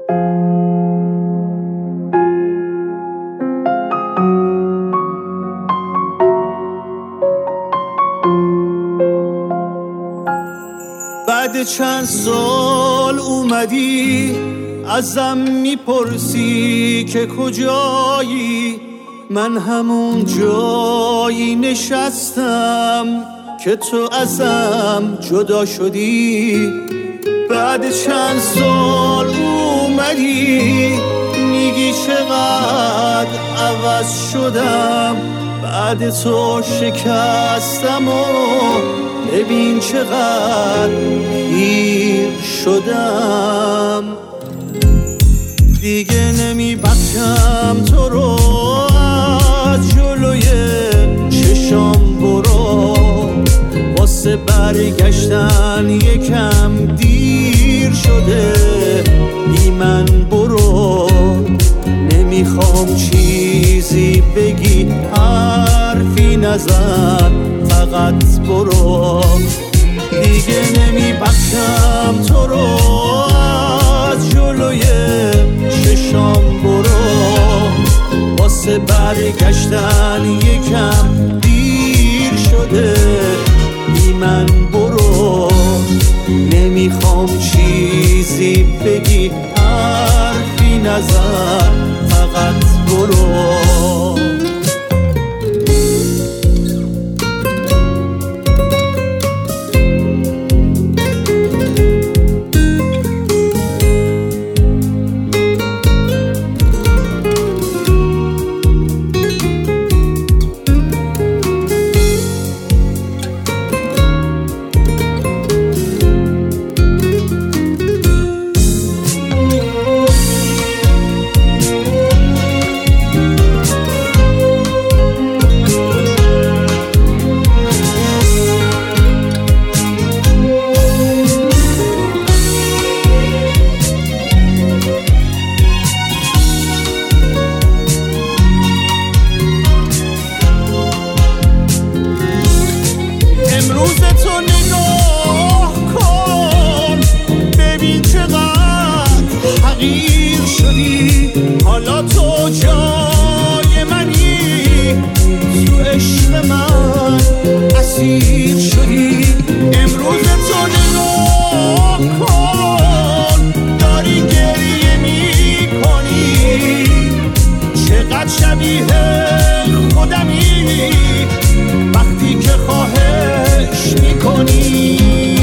بعد چند سال اومدی ازم میپرسی که کجایی، من همون جایی نشستم که تو ازم جدا شدی. بعد چند سال اومدی میگی چقدر عوض شدم، بعد تو شکستم و ببین چقدر پیر شدم. دیگه نمیبخشم تو رو، از جلوی چشام برو، واسه برگشتن یکم دیر شده، بی من برو. نمیخوام چیزی بگی، حرفی نزن، فقط برو. دیگه نمیبخشم تو رو، از جلوی چشام برو، واسه برگشتن یکم دیر شده، بی من برو. نمیخوام چیزی بگی، حرفی نزن، فقط برو. امروز تو نگاه کن، ببین چقدر حقیر شدی. حالا تو جای منی، تو عشق من اسیر شدی. امروز تو نگاه کن، داری گریه میکنی، چقدر شبیه خودمی وقتی که خواهش میکنی.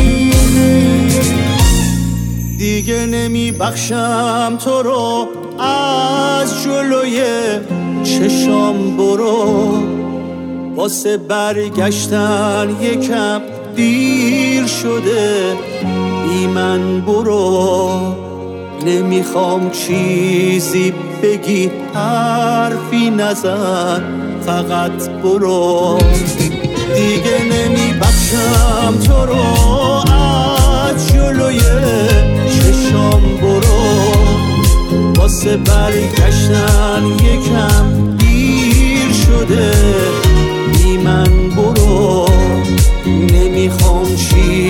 دیگه نمیبخشم تو رو، از جلوی چشام برو، واسه برگشتن یکم دیر شده، بی من برو. نمیخوام چیزی بگی، حرفی نزن، فقط برو. دیگه نمیبخشم تو رو، از جلوی چشام برو، واسه برگشتن یکم دیر شده، بی من برو. نمیخوام چی